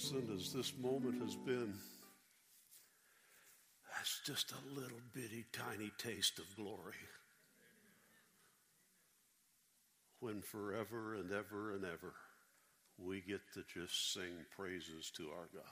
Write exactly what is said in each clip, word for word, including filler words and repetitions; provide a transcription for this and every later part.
magnificent as this moment has been, that's just a little bitty tiny taste of glory. When forever and ever and ever we get to just sing praises to our God.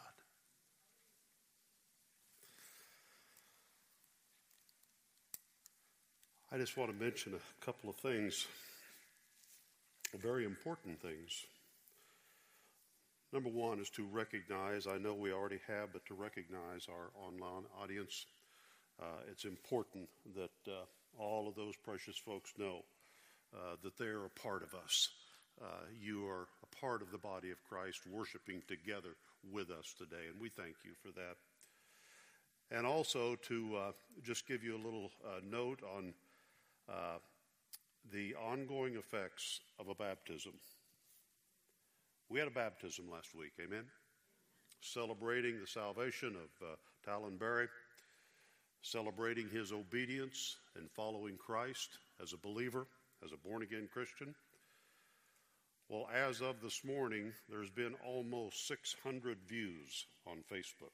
I just want to mention a couple of things, very important things. Number one is to recognize, I know we already have, but to recognize our online audience. Uh, it's important that uh, all of those precious folks know uh, that they're a part of us. Uh, you are a part of the body of Christ, worshiping together with us today, and we thank you for that. And also to uh, just give you a little uh, note on uh, the ongoing effects of a baptism. We had a baptism last week, amen? Celebrating the salvation of uh, Talon Berry, celebrating his obedience and following Christ as a believer, as a born-again Christian. Well, as of this morning, there's been almost six hundred views on Facebook.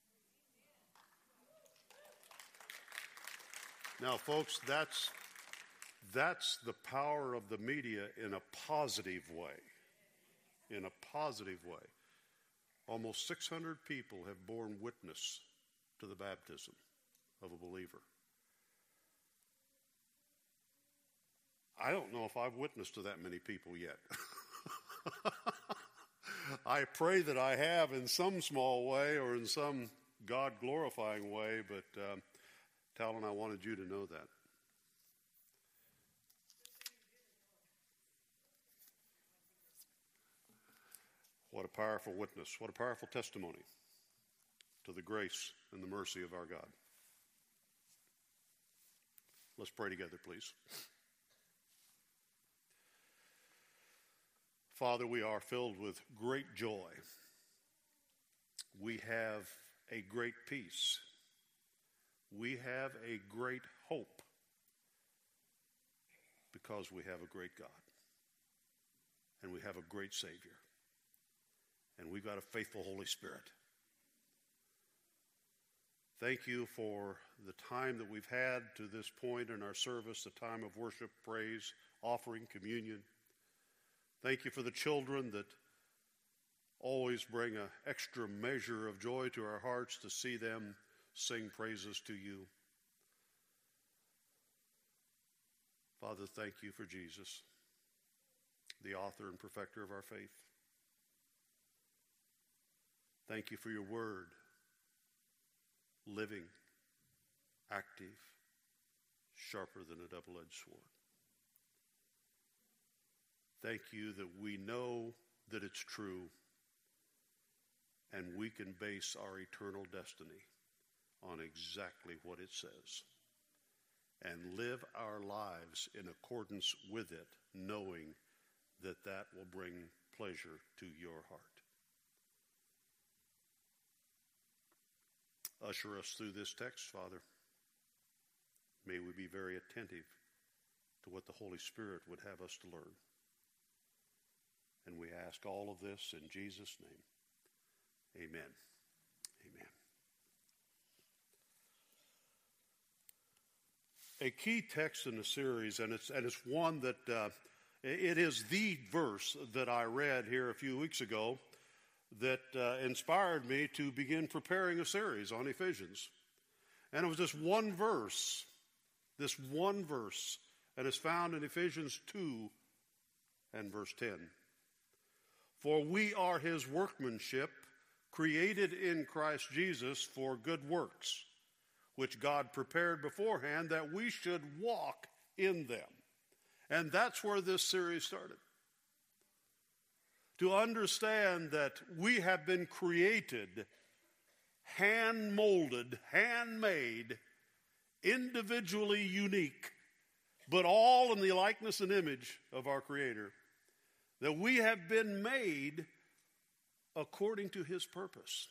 Now, folks, that's, that's the power of the media in a positive way. In a positive way. Almost six hundred people have borne witness to the baptism of a believer. I don't know if I've witnessed to that many people yet. I pray that I have in some small way or in some God-glorifying way, but um, Talon, I wanted you to know that. What a powerful witness. What a powerful testimony to the grace and the mercy of our God. Let's pray together, please. Father, we are filled with great joy. We have a great peace. We have a great hope because we have a great God. And we have a great Savior. And we've got a faithful Holy Spirit. Thank you for the time that we've had to this point in our service, the time of worship, praise, offering, communion. Thank you for the children that always bring an extra measure of joy to our hearts to see them sing praises to you. Father, thank you for Jesus, the author and perfecter of our faith. Thank you for your word, living, active, sharper than a double-edged sword. Thank you that we know that it's true and we can base our eternal destiny on exactly what it says and live our lives in accordance with it, knowing that that will bring pleasure to your heart. Usher us through this text, Father. May we be very attentive to what the Holy Spirit would have us to learn. And we ask all of this in Jesus' name. Amen. Amen. A key text in the series, and it's, and it's one that uh, it is the verse that I read here a few weeks ago that uh, inspired me to begin preparing a series on Ephesians. And it was this one verse, this one verse, and it's found in Ephesians two and verse ten. For we are his workmanship, created in Christ Jesus for good works, which God prepared beforehand that we should walk in them. And that's where this series started. To understand that we have been created, hand-molded, handmade, individually unique, but all in the likeness and image of our Creator. That we have been made according to his purpose.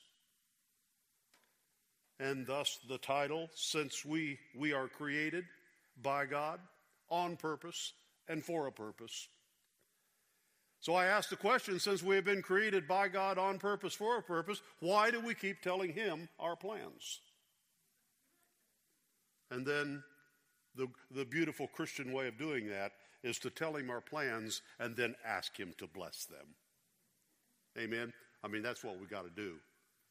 And thus the title, since we, we are created by God on purpose and for a purpose. So I ask the question, since we have been created by God on purpose for a purpose, why do we keep telling him our plans? And then the, the beautiful Christian way of doing that is to tell him our plans and then ask him to bless them. Amen? I mean, that's what we got to do.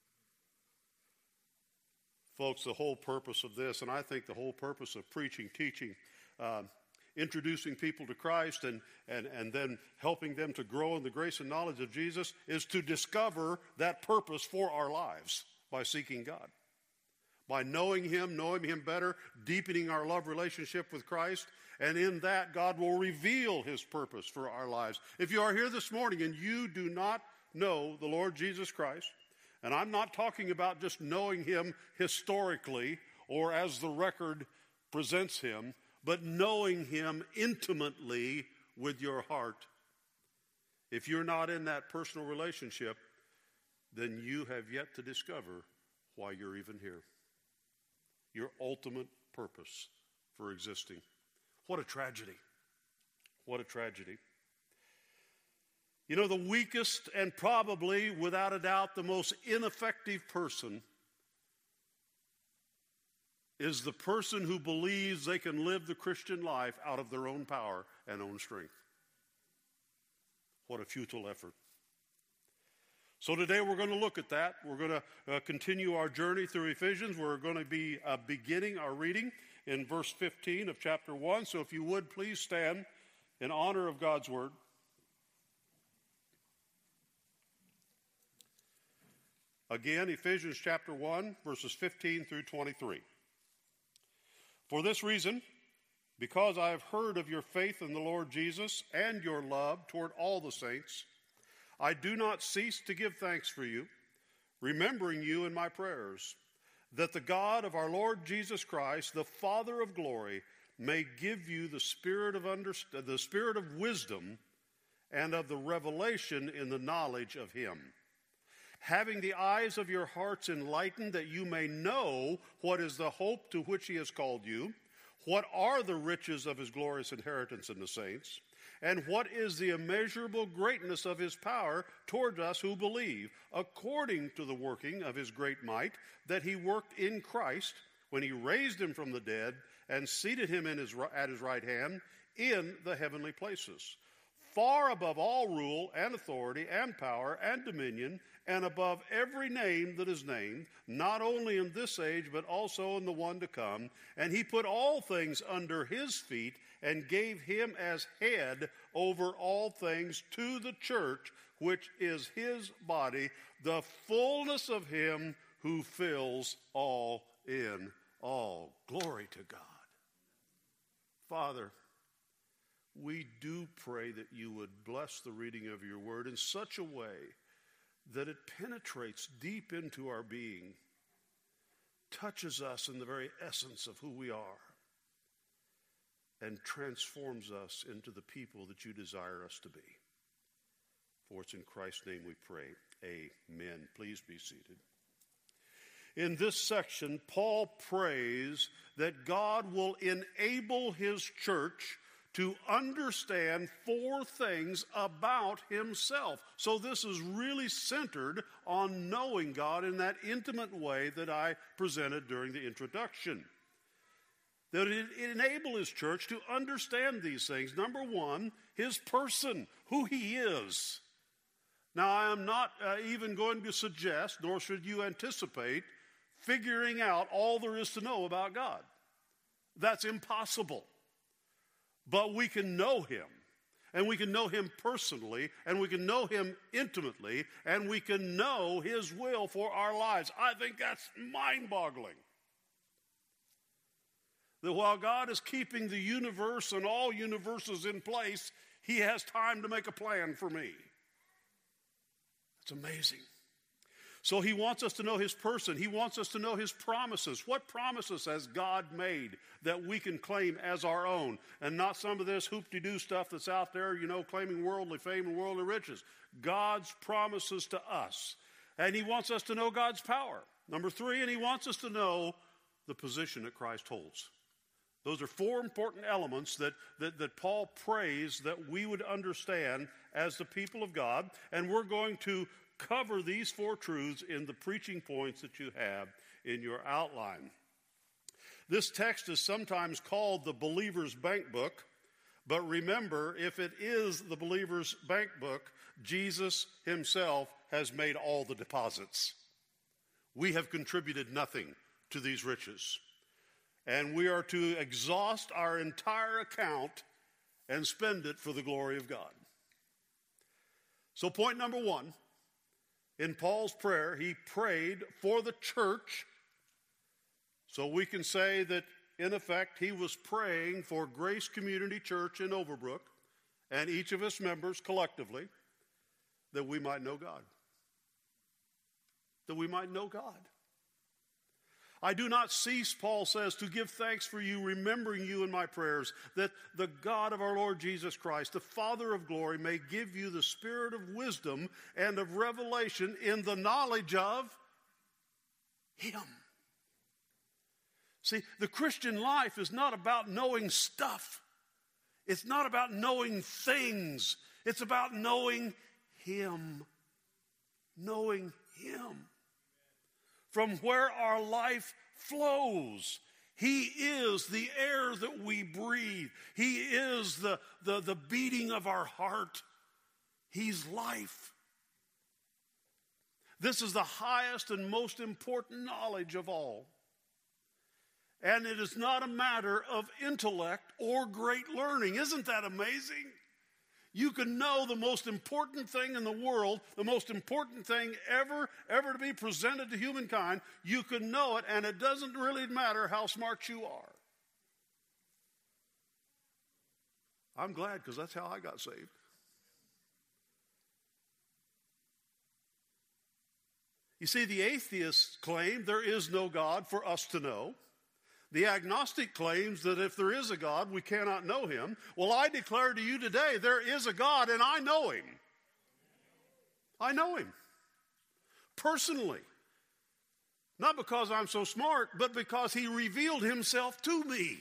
Folks, the whole purpose of this, and I think the whole purpose of preaching, teaching, uh, introducing people to Christ and, and, and then helping them to grow in the grace and knowledge of Jesus is to discover that purpose for our lives by seeking God. By knowing him, knowing him better, deepening our love relationship with Christ, and in that God will reveal his purpose for our lives. If you are here this morning and you do not know the Lord Jesus Christ, and I'm not talking about just knowing him historically or as the record presents him, but knowing him intimately with your heart. If you're not in that personal relationship, then you have yet to discover why you're even here. Your ultimate purpose for existing. What a tragedy. What a tragedy. You know, the weakest and probably, without a doubt, the most ineffective person is the person who believes they can live the Christian life out of their own power and own strength. What a futile effort. So today we're going to look at that. We're going to uh, continue our journey through Ephesians. We're going to be uh, beginning our reading in verse fifteen of chapter one. So if you would, please stand in honor of God's word. Again, Ephesians chapter one, verses fifteen through twenty-three. For this reason, because I have heard of your faith in the Lord Jesus and your love toward all the saints, I do not cease to give thanks for you, remembering you in my prayers, that the God of our Lord Jesus Christ, the Father of glory, may give you the spirit of underst- the spirit of wisdom and of the revelation in the knowledge of him, having the eyes of your hearts enlightened, that you may know what is the hope to which he has called you, what are the riches of his glorious inheritance in the saints, and what is the immeasurable greatness of his power toward us who believe, according to the working of his great might, that he worked in Christ when he raised him from the dead and seated him in his, at his right hand in the heavenly places, far above all rule and authority and power and dominion, and above every name that is named, not only in this age, but also in the one to come. And he put all things under his feet and gave him as head over all things to the church, which is his body, the fullness of him who fills all in all. Glory to God. Father, we do pray that you would bless the reading of your word in such a way that it penetrates deep into our being, touches us in the very essence of who we are, and transforms us into the people that you desire us to be. For it's in Christ's name we pray. Amen. Please be seated. In this section, Paul prays that God will enable his church to understand four things about himself. So this is really centered on knowing God in that intimate way that I presented during the introduction. That it, it enable his church to understand these things. Number one, his person, who he is. Now, I am not uh, even going to suggest, nor should you anticipate, figuring out all there is to know about God. That's impossible. But we can know him, and we can know him personally, and we can know him intimately, and we can know his will for our lives. I think that's mind-boggling. That while God is keeping the universe and all universes in place, he has time to make a plan for me. It's amazing. So he wants us to know his person. He wants us to know his promises. What promises has God made that we can claim as our own? And not some of this hoop-de-doo stuff that's out there, you know, claiming worldly fame and worldly riches. God's promises to us. And he wants us to know God's power. Number three, and he wants us to know the position that Christ holds. Those are four important elements that, that, that Paul prays that we would understand as the people of God. And we're going to cover these four truths in the preaching points that you have in your outline. This text is sometimes called the believer's bank book. But remember, if it is the believer's bank book, Jesus himself has made all the deposits. We have contributed nothing to these riches. And we are to exhaust our entire account and spend it for the glory of God. So point number one, in Paul's prayer, he prayed for the church. So we can say that, in effect, he was praying for Grace Community Church in Overbrook and each of its members collectively, that we might know God. That we might know God. I do not cease, Paul says, to give thanks for you, remembering you in my prayers, that the God of our Lord Jesus Christ, the Father of glory, may give you the spirit of wisdom and of revelation in the knowledge of him. See, the Christian life is not about knowing stuff. It's not about knowing things. It's about knowing him. Knowing him. From where our life flows. He is the air that we breathe. He is the, the, the beating of our heart. He's life. This is the highest and most important knowledge of all. And it is not a matter of intellect or great learning. Isn't that amazing? You can know the most important thing in the world, the most important thing ever, ever to be presented to humankind. You can know it, and it doesn't really matter how smart you are. I'm glad, because that's how I got saved. You see, the atheists claim there is no God for us to know. The agnostic claims that if there is a God, we cannot know him. Well, I declare to you today, there is a God, and I know him. I know him. Personally. Not because I'm so smart, but because he revealed himself to me.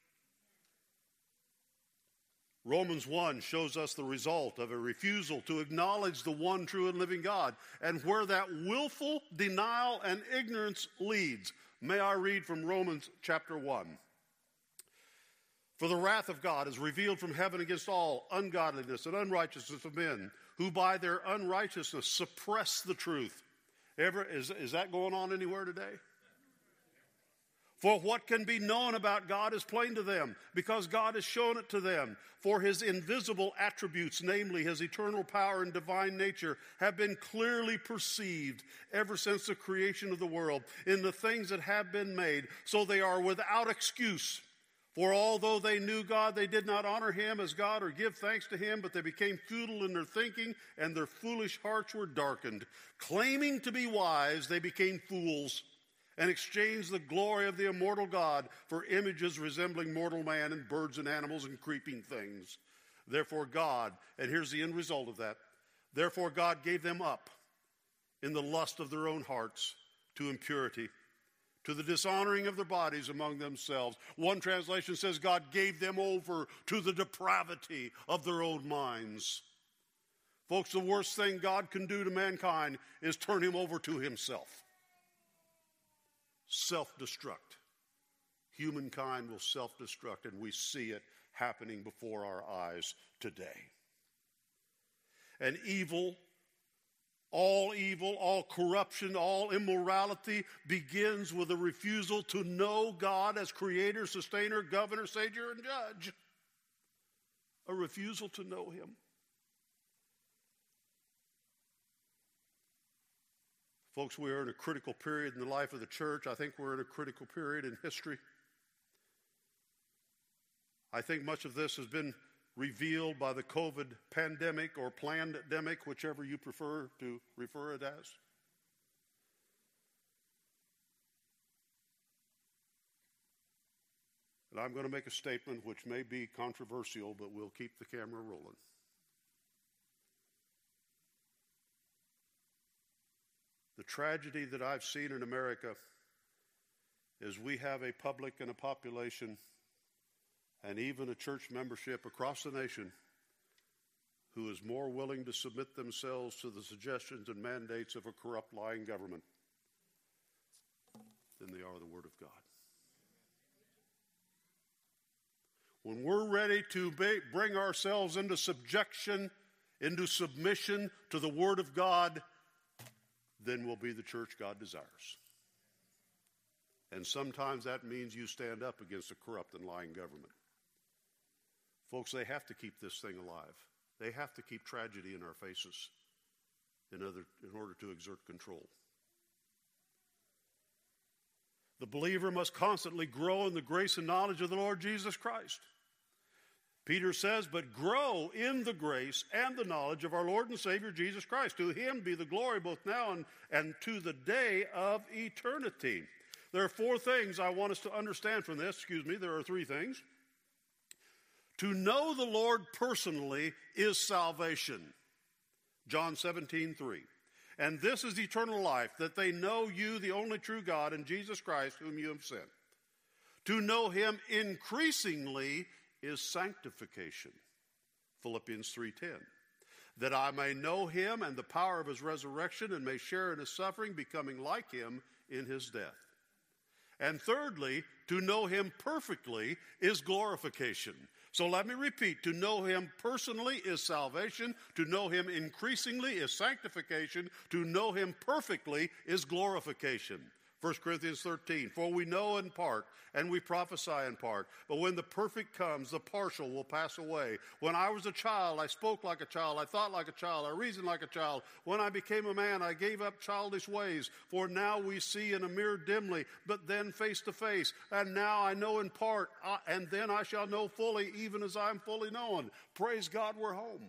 Romans one shows us the result of a refusal to acknowledge the one true and living God, and where that willful denial and ignorance leads. May I read from Romans chapter one. For the wrath of God is revealed from heaven against all ungodliness and unrighteousness of men, who by their unrighteousness suppress the truth. Ever, is, is that going on anywhere today? For what can be known about God is plain to them, because God has shown it to them. For his invisible attributes, namely his eternal power and divine nature, have been clearly perceived ever since the creation of the world in the things that have been made, so they are without excuse. For although they knew God, they did not honor him as God or give thanks to him, but they became futile in their thinking, and their foolish hearts were darkened. Claiming to be wise, they became fools, and exchanged the glory of the immortal God for images resembling mortal man and birds and animals and creeping things. Therefore God, and here's the end result of that, therefore God gave them up in the lust of their own hearts to impurity, to the dishonoring of their bodies among themselves. One translation says God gave them over to the depravity of their own minds. Folks, the worst thing God can do to mankind is turn him over to himself. Self-destruct. Humankind will self-destruct, and we see it happening before our eyes today. And evil, all evil, all corruption, all immorality begins with a refusal to know God as creator, sustainer, governor, savior, and judge. A refusal to know him. Folks, we are in a critical period in the life of the church. I think we're in a critical period in history. I think much of this has been revealed by the COVID pandemic or plandemic, whichever you prefer to refer it as. And I'm going to make a statement which may be controversial, but we'll keep the camera rolling. The tragedy that I've seen in America is we have a public and a population and even a church membership across the nation who is more willing to submit themselves to the suggestions and mandates of a corrupt, lying government than they are the Word of God. When we're ready to be, bring ourselves into subjection, into submission to the Word of God, then we'll be the church God desires. And sometimes that means you stand up against a corrupt and lying government. Folks, they have to keep this thing alive. They have to keep tragedy in our faces in, other, in order to exert control. The believer must constantly grow in the grace and knowledge of the Lord Jesus Christ. Peter says, but grow in the grace and the knowledge of our Lord and Savior Jesus Christ. To him be the glory both now and, and to the day of eternity. There are four things I want us to understand from this. Excuse me, there are three things. To know the Lord personally is salvation. John seventeen three. And this is eternal life, that they know you, the only true God, and Jesus Christ, whom you have sent. To know him increasingly is sanctification. Philippians three ten. That I may know him and the power of his resurrection and may share in his suffering, becoming like him in his death. And thirdly, to know him perfectly is glorification. So let me repeat, to know him personally is salvation, to know him increasingly is sanctification, to know him perfectly is glorification. First Corinthians thirteen, for we know in part, and we prophesy in part, but when the perfect comes, the partial will pass away. When I was a child, I spoke like a child, I thought like a child, I reasoned like a child. When I became a man, I gave up childish ways. For now we see in a mirror dimly, but then face to face. And now I know in part, and then I shall know fully, even as I am fully known. Praise God, we're home.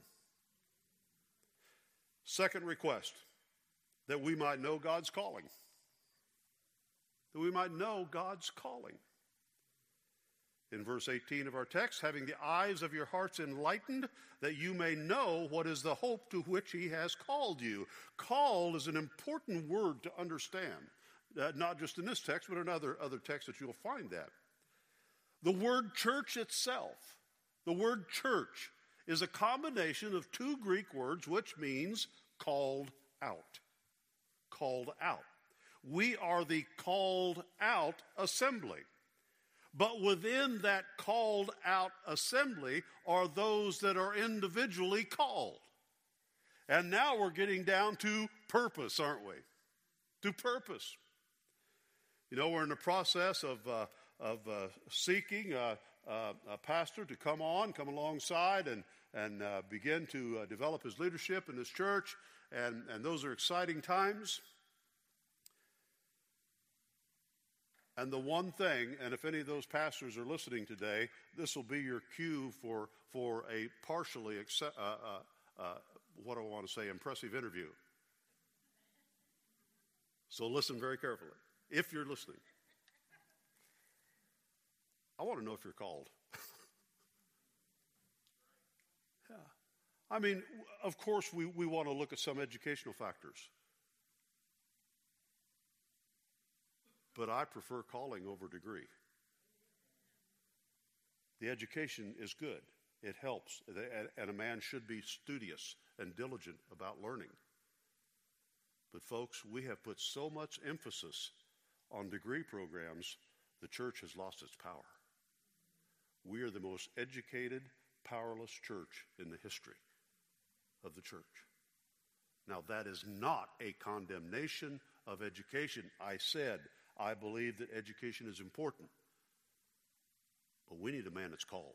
Second request, that we might know God's calling. That we might know God's calling. In verse eighteen of our text, having the eyes of your hearts enlightened, that you may know what is the hope to which he has called you. Called is an important word to understand, uh, not just in this text, but in other, other texts that you'll find that. The word church itself, the word church, is a combination of two Greek words, which means called out. Called out. We are the called out assembly. But within that called out assembly are those that are individually called. And now we're getting down to purpose, aren't we? To purpose. You know, we're in the process of, uh, of uh, seeking a, a, a pastor to come on, come alongside and, and uh, begin to uh, develop his leadership in this church. And, and those are exciting times. And the one thing, and if any of those pastors are listening today, this will be your cue for, for a partially, accept, uh, uh, uh, what do I want to say, impressive interview. So listen very carefully, if you're listening. I want to know if you're called. Yeah. I mean, of course, we, we want to look at some educational factors. But I prefer calling over degree. The education is good. It helps. And a man should be studious and diligent about learning. But folks, we have put so much emphasis on degree programs, the church has lost its power. We are the most educated, powerless church in the history of the church. Now, that is not a condemnation of education. I said, I believe that education is important, but we need a man that's called.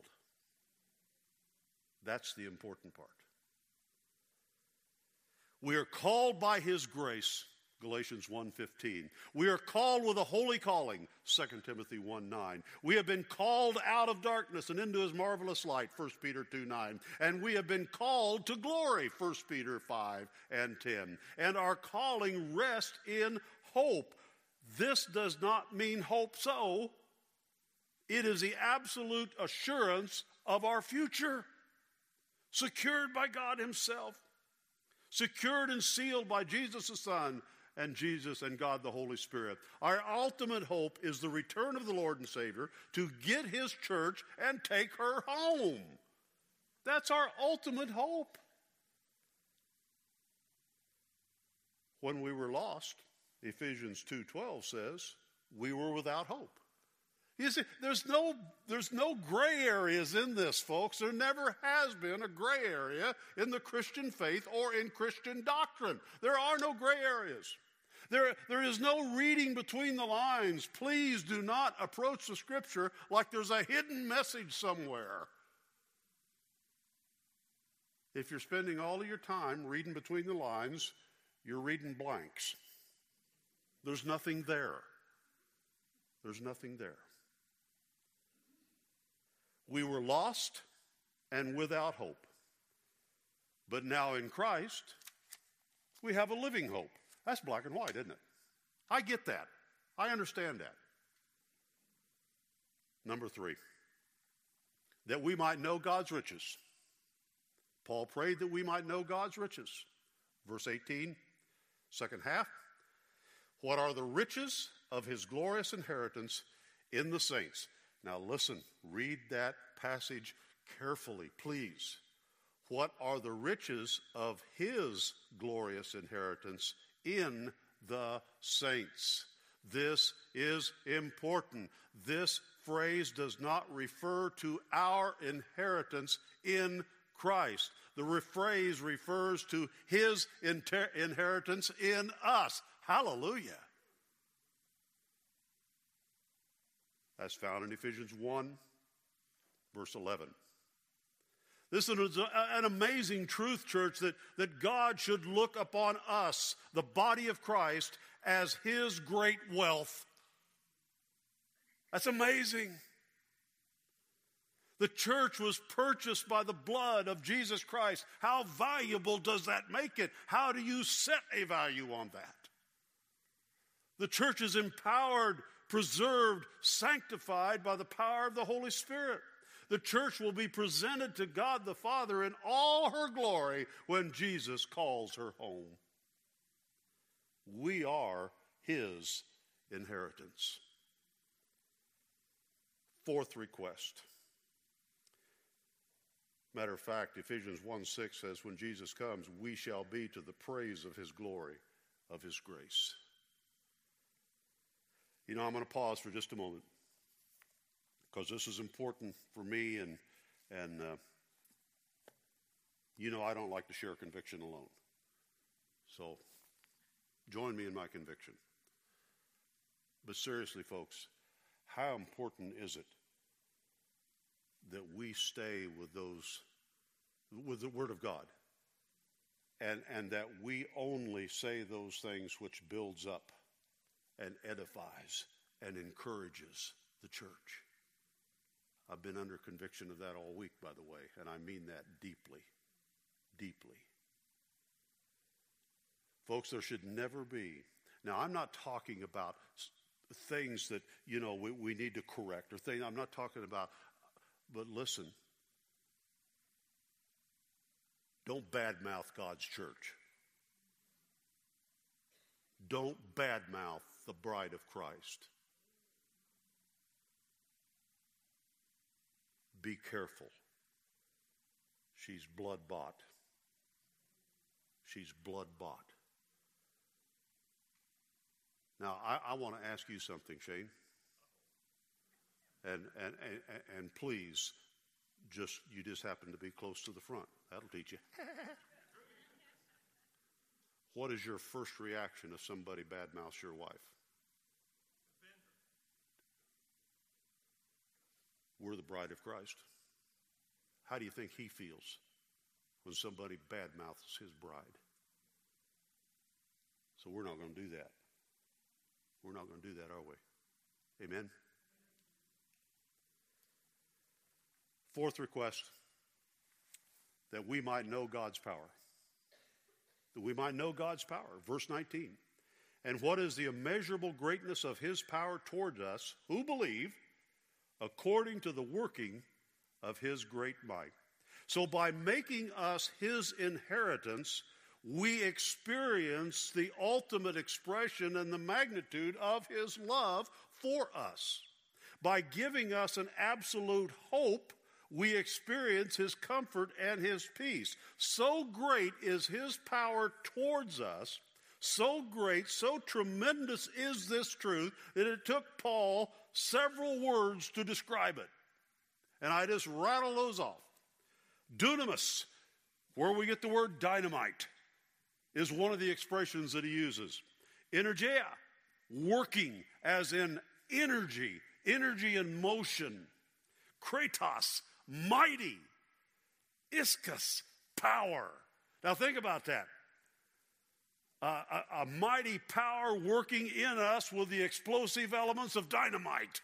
That's the important part. We are called by his grace, Galatians one fifteen. We are called with a holy calling, Second Timothy one nine. We have been called out of darkness and into his marvelous light, First Peter two nine. And we have been called to glory, First Peter five and ten. And our calling rests in hope. This does not mean hope so. It is the absolute assurance of our future, secured by God himself, secured and sealed by Jesus the Son, and Jesus and God the Holy Spirit. Our ultimate hope is the return of the Lord and Savior to get his church and take her home. That's our ultimate hope. When we were lost, Ephesians two twelve says, we were without hope. You see, there's no, there's no gray areas in this, folks. There never has been a gray area in the Christian faith or in Christian doctrine. There are no gray areas. There, there is no reading between the lines. Please do not approach the Scripture like there's a hidden message somewhere. If you're spending all of your time reading between the lines, you're reading blanks. There's nothing there. There's nothing there. We were lost and without hope. But now in Christ, we have a living hope. That's black and white, isn't it? I get that. I understand that. Number three, that we might know God's riches. Paul prayed that we might know God's riches. Verse eighteen, second half. What are the riches of his glorious inheritance in the saints? Now listen, read that passage carefully, please. What are the riches of his glorious inheritance in the saints? This is important. This phrase does not refer to our inheritance in Christ. The phrase refers to his inter- inheritance in us. Hallelujah. That's found in Ephesians one, verse eleven. This is an amazing truth, church, that, that God should look upon us, the body of Christ, as his great wealth. That's amazing. The church was purchased by the blood of Jesus Christ. How valuable does that make it? How do you set a value on that? The church is empowered, preserved, sanctified by the power of the Holy Spirit. The church will be presented to God the Father in all her glory when Jesus calls her home. We are his inheritance. Fourth request. Matter of fact, Ephesians one six says, when Jesus comes, we shall be to the praise of his glory, of his grace. You know, I'm going to pause for just a moment because this is important for me, and, and uh, you know I don't like to share conviction alone. So join me in my conviction. But seriously, folks, how important is it that we stay with those, with the Word of God, and, and that we only say those things which builds up and edifies and encourages the church? I've been under conviction of that all week, by the way, and I mean that deeply, deeply. Folks, there should never be, now I'm not talking about things that, you know, we, we need to correct or things, I'm not talking about, but listen, don't badmouth God's church. Don't badmouth the bride of Christ. Be careful. She's blood bought. She's blood bought. Now, I, I want to ask you something, Shane. And, and, and, and please, just you just happen to be close to the front. That'll teach you. What is your first reaction if somebody badmouths your wife? We're the bride of Christ. How do you think he feels when somebody badmouths his bride? So we're not going to do that. We're not going to do that, are we? Amen? Fourth request, that we might know God's power. That we might know God's power. Verse nineteen. And what is the immeasurable greatness of his power toward us who believe, according to the working of his great might. So by making us his inheritance, we experience the ultimate expression and the magnitude of his love for us. By giving us an absolute hope, we experience his comfort and his peace. So great is his power towards us, so great, so tremendous is this truth that it took Paul several words to describe it. And I just rattle those off. Dunamis, where we get the word dynamite, is one of the expressions that he uses. Energeia, working, as in energy, energy in motion. Kratos, mighty. Ischus, power. Now think about that. Uh, a, a mighty power working in us with the explosive elements of dynamite.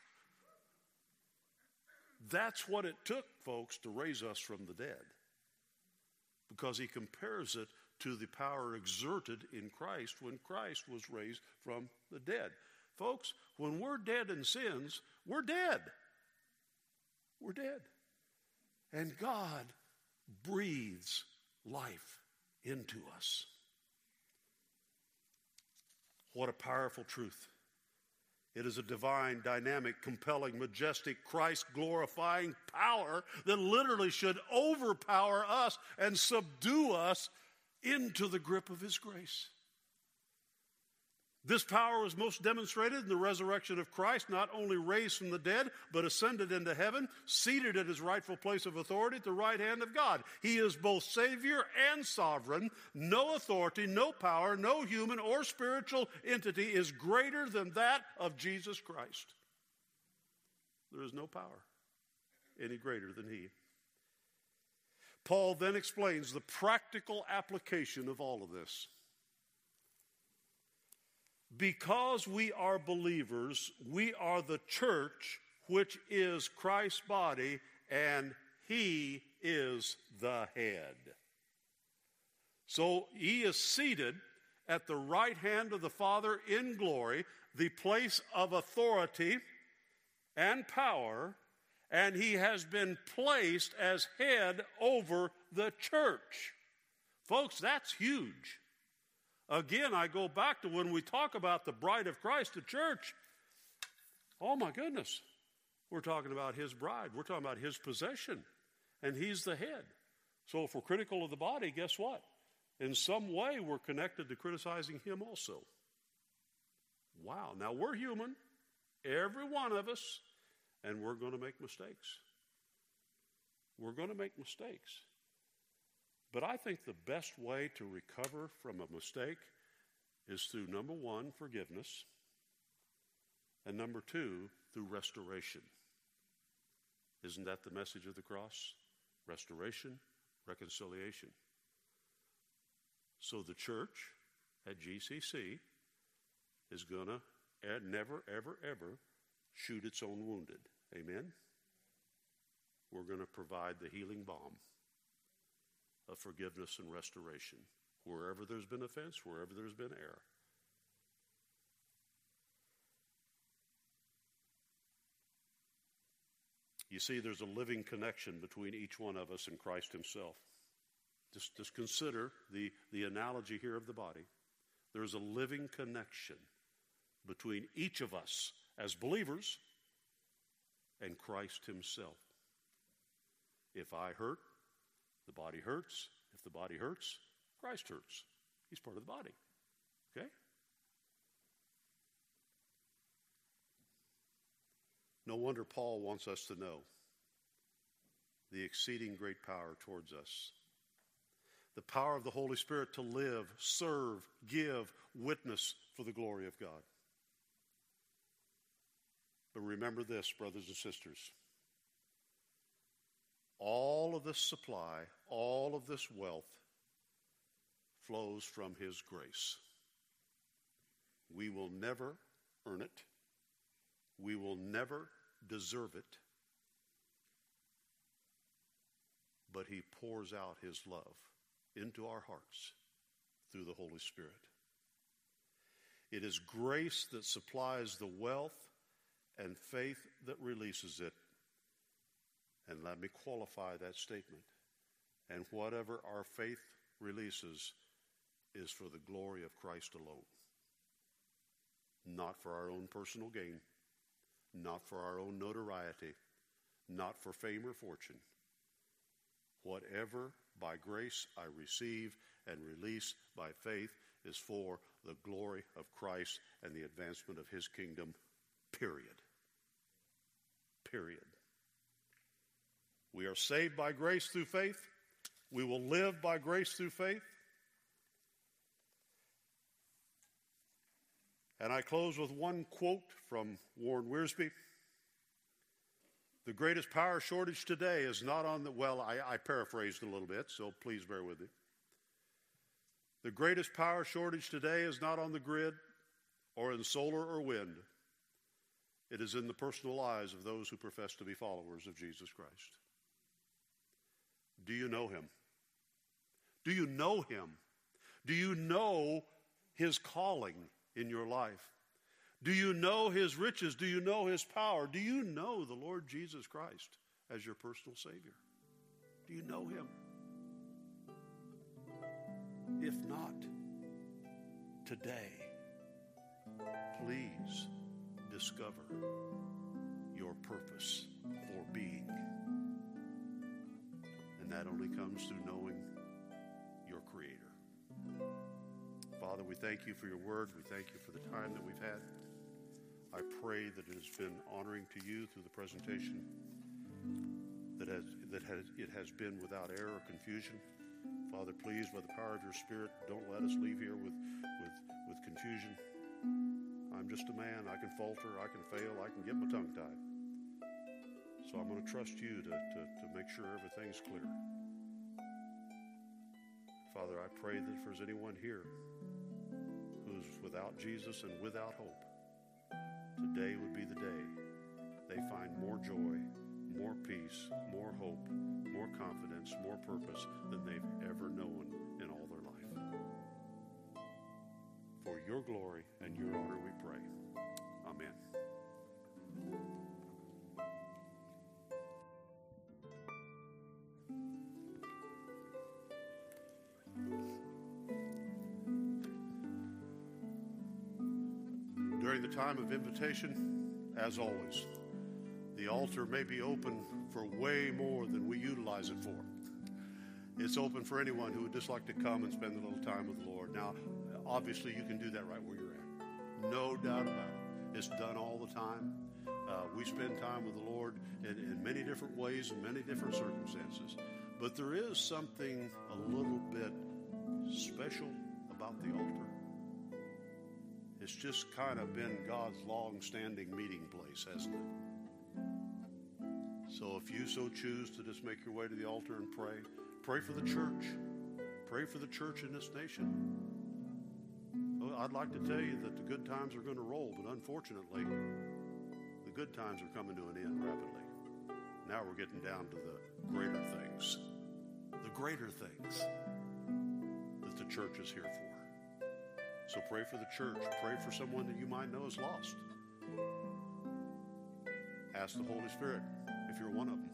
That's what it took, folks, to raise us from the dead. Because he compares it to the power exerted in Christ when Christ was raised from the dead. Folks, when we're dead in sins, we're dead. We're dead. And God breathes life into us. What a powerful truth. It is a divine, dynamic, compelling, majestic, Christ-glorifying power that literally should overpower us and subdue us into the grip of his grace. This power was most demonstrated in the resurrection of Christ, not only raised from the dead, but ascended into heaven, seated at his rightful place of authority at the right hand of God. He is both Savior and sovereign. No authority, no power, no human or spiritual entity is greater than that of Jesus Christ. There is no power any greater than he. Paul then explains the practical application of all of this. Because we are believers, we are the church, which is Christ's body, and he is the head. So he is seated at the right hand of the Father in glory, the place of authority and power, and he has been placed as head over the church. Folks, that's huge. Again, I go back to when we talk about the bride of Christ, the church. Oh my goodness. We're talking about his bride. We're talking about his possession. And he's the head. So if we're critical of the body, guess what? In some way, we're connected to criticizing him also. Wow. Now, we're human, every one of us, and we're going to make mistakes. We're going to make mistakes. But I think the best way to recover from a mistake is through, number one, forgiveness, and number two, through restoration. Isn't that the message of the cross? Restoration, reconciliation. So the church at G C C is going to never, ever, ever shoot its own wounded. Amen? We're going to provide the healing balm of forgiveness and restoration, wherever there's been offense, wherever there's been error. You see, there's a living connection between each one of us and Christ himself. Just, just consider the, the analogy here of the body. There's a living connection between each of us as believers and Christ himself. If I hurt, the body hurts. If the body hurts, Christ hurts. He's part of the body. Okay? No wonder Paul wants us to know the exceeding great power towards us. The power of the Holy Spirit to live, serve, give, witness for the glory of God. But remember this, brothers and sisters. All of this supply, all of this wealth flows from his grace. We will never earn it. We will never deserve it. But he pours out his love into our hearts through the Holy Spirit. It is grace that supplies the wealth and faith that releases it. And let me qualify that statement. And whatever our faith releases is for the glory of Christ alone. Not for our own personal gain, not for our own notoriety, not for fame or fortune. Whatever by grace I receive and release by faith is for the glory of Christ and the advancement of his kingdom, period. Period. We are saved by grace through faith. We will live by grace through faith. And I close with one quote from Warren Wiersbe. The greatest power shortage today is not on the, well, I, I paraphrased a little bit, so please bear with me. The greatest power shortage today is not on the grid or in solar or wind. It is in the personal lives of those who profess to be followers of Jesus Christ. Do you know him? Do you know him? Do you know his calling in your life? Do you know his riches? Do you know his power? Do you know the Lord Jesus Christ as your personal Savior? Do you know him? If not, today, please discover your purpose for being. And that only comes through knowing your Creator. Father, we thank you for your word. We thank you for the time that we've had. I pray that it has been honoring to you through the presentation, that, has, that has, it has been without error or confusion. Father, please, by the power of your Spirit, don't let us leave here with, with, with confusion. I'm just a man. I can falter. I can fail. I can get my tongue tied. So I'm going to trust you to, to, to make sure everything's clear. Father, I pray that if there's anyone here who's without Jesus and without hope, today would be the day they find more joy, more peace, more hope, more confidence, more purpose than they've ever known in all their life. For your glory and your honor we pray. Amen. During the time of invitation, as always, the altar may be open for way more than we utilize it for. It's open for anyone who would just like to come and spend a little time with the Lord. Now, obviously, you can do that right where you're at. No doubt about it. It's done all the time. Uh, we spend time with the Lord in, in many different ways and many different circumstances. But there is something a little bit special about the altar. It's just kind of been God's long-standing meeting place, hasn't it? So if you so choose to just make your way to the altar and pray, pray for the church. Pray for the church in this nation. Well, I'd like to tell you that the good times are going to roll, but unfortunately, the good times are coming to an end rapidly. Now we're getting down to the greater things. The greater things that the church is here for. So pray for the church. Pray for someone that you might know is lost. Ask the Holy Spirit if you're one of them.